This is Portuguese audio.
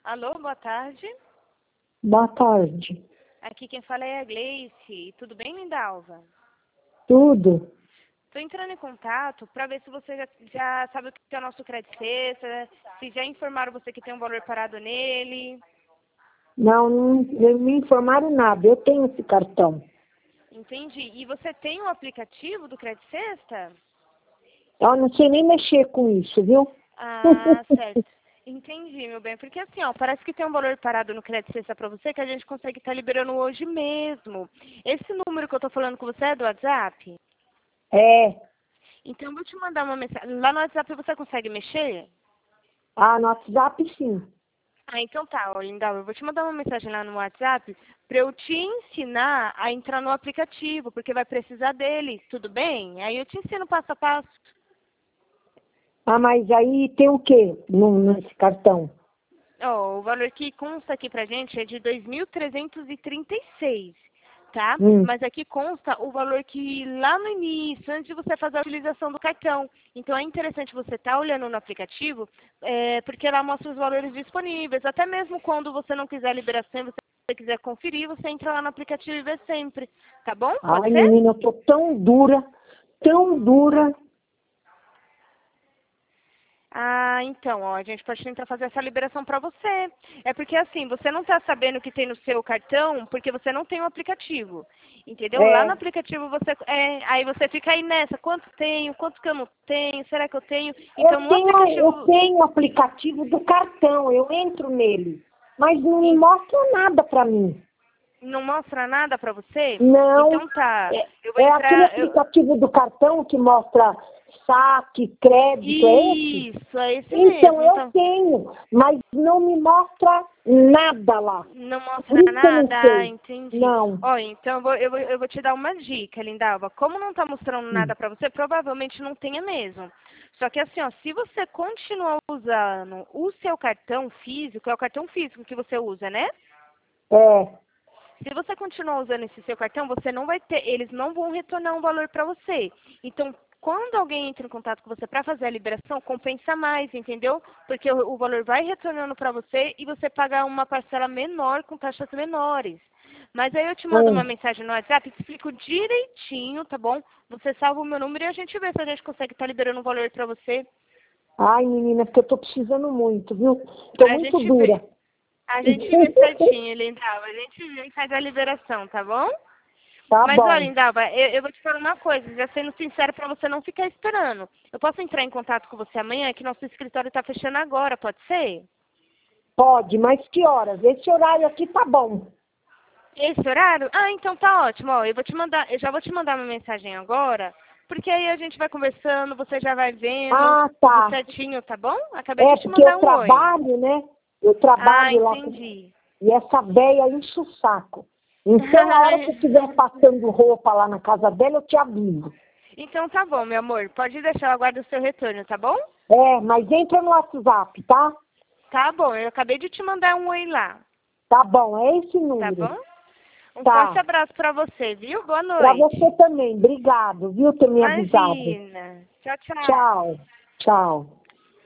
Alô, boa tarde. Boa tarde. Aqui quem fala é a Gleice. Tudo bem, Lindalva? Tudo? Estou entrando em contato para ver se você já sabe o que é o nosso crédito sexta, se já informaram você que tem um valor parado nele. Não me informaram nada. Eu tenho esse cartão. Entendi. E você tem um aplicativo do crédito sexta? Eu não sei nem mexer com isso, viu? Ah, certo. Entendi, meu bem. Porque assim, ó, parece que tem um valor parado no crédito sexta para você que a gente consegue estar liberando hoje mesmo. Esse número que eu tô falando com você é do WhatsApp? É. Então eu vou te mandar uma mensagem. Lá no WhatsApp você consegue mexer? Ah, no WhatsApp sim. Ah, então tá, ó, Lindau, eu vou te mandar uma mensagem lá no WhatsApp para eu te ensinar a entrar no aplicativo, porque vai precisar dele, tudo bem? Aí eu te ensino passo a passo. Ah, mas aí tem o quê nesse cartão? Ó, o valor que consta aqui pra gente é de 2.336, tá? Hum. Mas aqui consta o valor que lá no início, antes de você fazer a utilização do cartão. Então é interessante você estar olhando no aplicativo, porque lá mostra os valores disponíveis. Até mesmo quando você não quiser liberação, você quiser conferir, você entra lá no aplicativo e vê sempre, tá bom? Pode Ai, ser? menina, eu tô tão dura, tão dura. Ah, então, ó, a gente pode tentar fazer essa liberação para você. É porque assim, você não está sabendo o que tem no seu cartão porque você não tem o aplicativo. Entendeu? Lá no É. aplicativo você. Aí você fica aí nessa, quanto tenho, quanto que eu não tenho, será que eu tenho? Então Eu no aplicativo tenho o aplicativo do cartão, eu entro nele, mas não me mostra nada pra mim. não mostra nada para você? Não, Então tá. é, Eu vou é aquele entrar. aplicativo do cartão que mostra saque, crédito, é esse? Isso, é esse Então mesmo. eu Então, tenho, mas não me mostra nada lá. não Por mostra isso que eu não nada? Ah, sei. entendi. Não. Ó, então eu vou te dar uma dica, Lindalva. Como não tá mostrando nada pra você, provavelmente não tenha mesmo. Só que assim, ó, se você continuar usando o seu cartão físico, é o cartão físico que você usa, né? É. Se você continuar usando esse seu cartão, você não vai ter, eles não vão retornar um valor para você. Então, quando alguém entra em contato com você para fazer a liberação, compensa mais, entendeu? Porque o valor vai retornando para você e você paga uma parcela menor com taxas menores. Mas aí eu te mando uma Hum. mensagem no WhatsApp e te explico direitinho, tá bom? Você salva o meu número e a gente vê se a gente consegue estar liberando um valor para você. Ai, menina, porque eu tô precisando muito, viu? Tô A muito gente vê. dura. A gente vê certinho, Lindal. A gente vê e faz a liberação, tá bom? Tá Mas olha, bom. Indalva, eu vou te falar uma coisa, já sendo sincero para você não ficar esperando. Eu posso entrar em contato com você amanhã, que nosso escritório está fechando agora, pode ser? Pode, mas que horas? Esse horário aqui tá bom. Esse horário? Ah, então tá ótimo. Ó, eu já vou te mandar uma mensagem agora, porque aí a gente vai conversando, você já vai vendo Ah, tudo tá. certinho, tá bom? Acabei É, de te porque eu mandar um oi. trabalho, né? Eu Ah, trabalho lá entendi. e essa véia enche o saco. Então, a hora que eu estiver passando roupa lá na casa dela, eu te aviso. Então tá bom, meu amor. Pode deixar, eu aguardo o seu retorno, tá bom? É, mas entra no WhatsApp, tá? Tá bom, eu acabei de te mandar um oi lá, Tá bom, é esse tá número. bom? Um forte Tá. abraço pra você, viu? Boa Pra noite. você também. Obrigado, viu, ter me avisado. Imagina. Tchau, tchau. Tchau. Tchau.